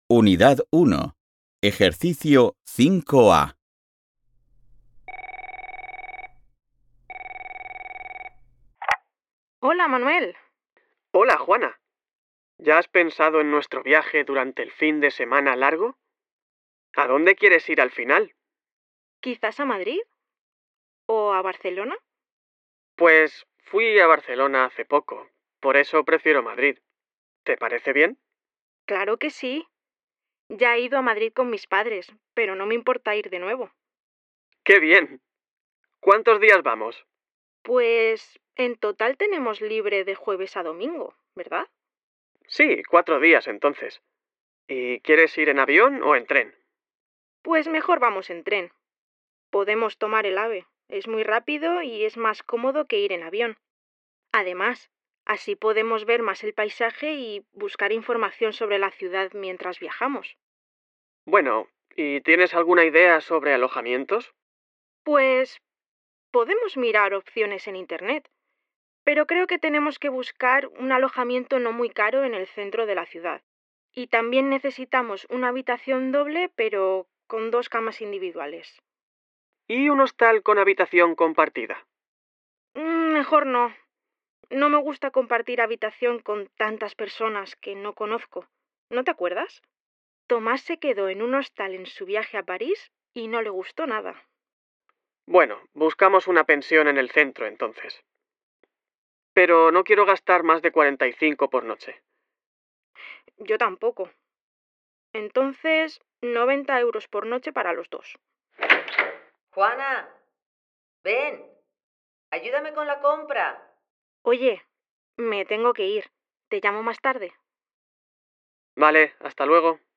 Unidad 1. Ejercicio 5A. Hola, Manuel. Hola, Juana. ¿Ya has pensado en nuestro viaje durante el fin de semana largo? ¿A dónde quieres ir al final? ¿Quizás a Madrid? ¿O a Barcelona? Pues fui a Barcelona hace poco, por eso prefiero Madrid. ¿Te parece bien? Claro que sí. Ya he ido a Madrid con mis padres, pero no me importa ir de nuevo. ¡Qué bien! ¿Cuántos días vamos? Pues en total tenemos libre de jueves a domingo, ¿verdad? Sí, 4 días entonces. ¿Y quieres ir en avión o en tren? Pues mejor vamos en tren. Podemos tomar el AVE. Es muy rápido y es más cómodo que ir en avión. Además, así podemos ver más el paisaje y buscar información sobre la ciudad mientras viajamos. Bueno, ¿y tienes alguna idea sobre alojamientos? Pues podemos mirar opciones en Internet. Pero creo que tenemos que buscar un alojamiento no muy caro en el centro de la ciudad. Y también necesitamos una habitación doble, pero con 2 camas individuales. ¿Y un hostal con habitación compartida? Mejor no. No me gusta compartir habitación con tantas personas que no conozco. ¿No te acuerdas? Tomás se quedó en un hostal en su viaje a París y no le gustó nada. Bueno, buscamos una pensión en el centro entonces. Pero no quiero gastar más de 45 por noche. Yo tampoco. Entonces, 90 euros por noche para los dos. Juana, ven, ayúdame con la compra. Oye, me tengo que ir. Te llamo más tarde. Vale, hasta luego.